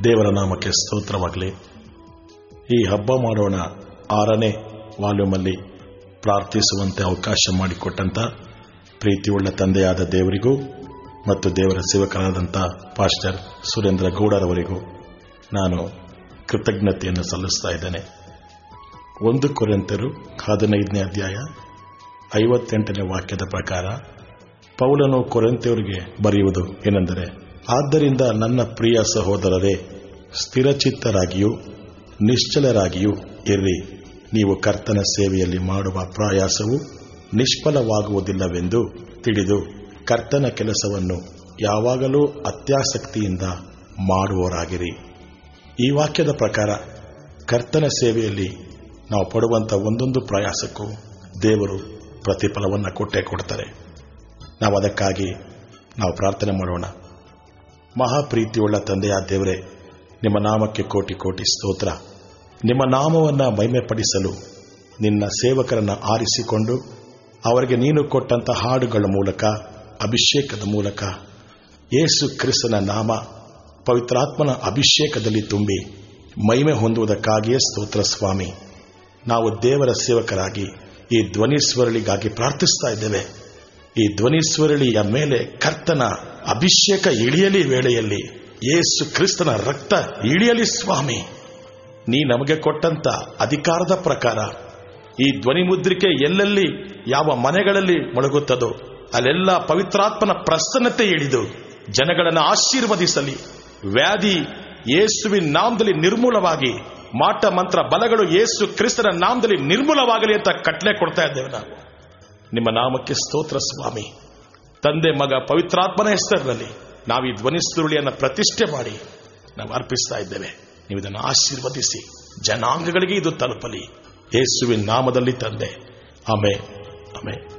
ದೇವರ ನಾಮಕ್ಕೆ ಸ್ತೋತ್ರವಾಗಲಿ. ಈ ಹಬ್ಬ ಮಾಡೋಣ 6ನೇ ವಾಲ್ಯೂಮಲ್ಲಿ ಪ್ರಾರ್ಥಿಸುವಂತೆ ಅವಕಾಶ ಮಾಡಿಕೊಟ್ಟಂತ ಪ್ರೀತಿಯುಳ್ಳ ತಂದೆಯಾದ ದೇವರಿಗೂ ಮತ್ತು ದೇವರ ಸೇವಕರಾದಂಥ ಪಾಸ್ಟರ್ ಸುರೇಂದ್ರ ಗೌಡರವರಿಗೂ ನಾನು ಕೃತಜ್ಞತೆಯನ್ನು ಸಲ್ಲಿಸ್ತಾ ಇದ್ದೇನೆ. 1 ಕೊರಿಂಥರು 15ನೇ ಅಧ್ಯಾಯ 58ನೇ ವಾಕ್ಯದ ಪ್ರಕಾರ ಪೌಲನು ಕೊರಿಂಥದವರಿಗೆ ಬರೆಯುವುದು ಏನೆಂದರೆ, ಆದ್ದರಿಂದ ನನ್ನ ಪ್ರಿಯ ಸಹೋದರರೇ, ಸ್ಥಿರಚಿತ್ತರಾಗಿಯೂ ನಿಶ್ಚಲರಾಗಿಯೂ ಇರ್ರಿ. ನೀವು ಕರ್ತನ ಸೇವೆಯಲ್ಲಿ ಮಾಡುವ ಪ್ರಯಾಸವು ನಿಷ್ಫಲವಾಗುವುದಿಲ್ಲವೆಂದು ತಿಳಿದು ಕರ್ತನ ಕೆಲಸವನ್ನು ಯಾವಾಗಲೂ ಅತ್ಯಾಸಕ್ತಿಯಿಂದ ಮಾಡುವವರಾಗಿರಿ. ಈ ವಾಕ್ಯದ ಪ್ರಕಾರ ಕರ್ತನ ಸೇವೆಯಲ್ಲಿ ನಾವು ಪಡುವಂಥ ಒಂದೊಂದು ಪ್ರಯಾಸಕ್ಕೂ ದೇವರು ಪ್ರತಿಫಲವನ್ನು ಕೊಟ್ಟೇ ಕೊಡ್ತಾರೆ. ನಾವು ಅದಕ್ಕಾಗಿ ನಾವು ಪ್ರಾರ್ಥನೆ ಮಾಡೋಣ. ಮಹಾಪ್ರೀತಿಯುಳ್ಳ ತಂದೆಯ ದೇವರೇ, ನಿಮ್ಮ ನಾಮಕ್ಕೆ ಕೋಟಿ ಕೋಟಿ ಸ್ತೋತ್ರ. ನಿಮ್ಮ ನಾಮವನ್ನು ಮಹಿಮೆಪಡಿಸಲು ನಿನ್ನ ಸೇವಕರನ್ನು ಆರಿಸಿಕೊಂಡು ಅವರಿಗೆ ನೀನು ಕೊಟ್ಟಂಥ ಹಾಡುಗಳ ಮೂಲಕ, ಅಭಿಷೇಕದ ಮೂಲಕ ಯೇಸು ಕ್ರಿಸ್ತನ ನಾಮ ಪವಿತ್ರಾತ್ಮನ ಅಭಿಷೇಕದಲ್ಲಿ ತುಂಬಿ ಮಹಿಮೆ ಹೊಂದುವುದಕ್ಕಾಗಿಯೇ ಸ್ತೋತ್ರ ಸ್ವಾಮಿ. ನಾವು ದೇವರ ಸೇವಕರಾಗಿ ಈ ಧ್ವನಿಸ್ವರಳಿಗಾಗಿ ಪ್ರಾರ್ಥಿಸ್ತಾ ಇದ್ದೇವೆ. ಈ ಧ್ವನಿಸ್ವರಳಿಯ ಮೇಲೆ ಕರ್ತನ ಅಭಿಷೇಕ ಇಳಿಯಲಿ, ವೇಳೆಯಲ್ಲಿ ಯೇಸು ಕ್ರಿಸ್ತನ ರಕ್ತ ಇಳಿಯಲಿ ಸ್ವಾಮಿ. ನೀ ನಮಗೆ ಕೊಟ್ಟಂತ ಅಧಿಕಾರದ ಪ್ರಕಾರ ಈ ಧ್ವನಿ ಮುದ್ರಿಕೆ ಎಲ್ಲೆಲ್ಲಿ ಯಾವ ಮನೆಗಳಲ್ಲಿ ಮೊಳಗುತ್ತದೋ ಅಲ್ಲೆಲ್ಲ ಪವಿತ್ರಾತ್ಮನ ಪ್ರಸನ್ನತೆ ಇಳಿದು ಜನಗಳನ್ನು ಆಶೀರ್ವದಿಸಲಿ. ವ್ಯಾಧಿ ಯೇಸುವಿನ ನಾಮದಲ್ಲಿ ನಿರ್ಮೂಲವಾಗಿ, ಮಾಟ ಮಂತ್ರ ಬಲಗಳು ಯೇಸು ಕ್ರಿಸ್ತನ ನಾಮದಲ್ಲಿ ನಿರ್ಮೂಲವಾಗಲಿ ಅಂತ ಕಟ್ಟಲೆ ಕೊಡ್ತಾ ಇದ್ದೇವೆ. ನಾವು ನಿಮ್ಮ ನಾಮಕ್ಕೆ ಸ್ತೋತ್ರ ಸ್ವಾಮಿ. ತಂದೆ, ಮಗ, ಪವಿತ್ರಾತ್ಮನ ಹೆಸರಿನಲ್ಲಿ ನಾವು ಈ ಧ್ವನಿಸುರುಳಿಯನ್ನು ಪ್ರತಿಷ್ಠೆ ಮಾಡಿ ನಾವು ಅರ್ಪಿಸ್ತಾ ಇದ್ದೇವೆ. ನೀವು ಇದನ್ನು ಆಶೀರ್ವದಿಸಿ ಜನಾಂಗಗಳಿಗೆ ಇದು ತಲುಪಲಿ. ಯೇಸುವಿನ ನಾಮದಲ್ಲಿ ತಂದೆ, ಆಮೆನ್, ಆಮೆನ್.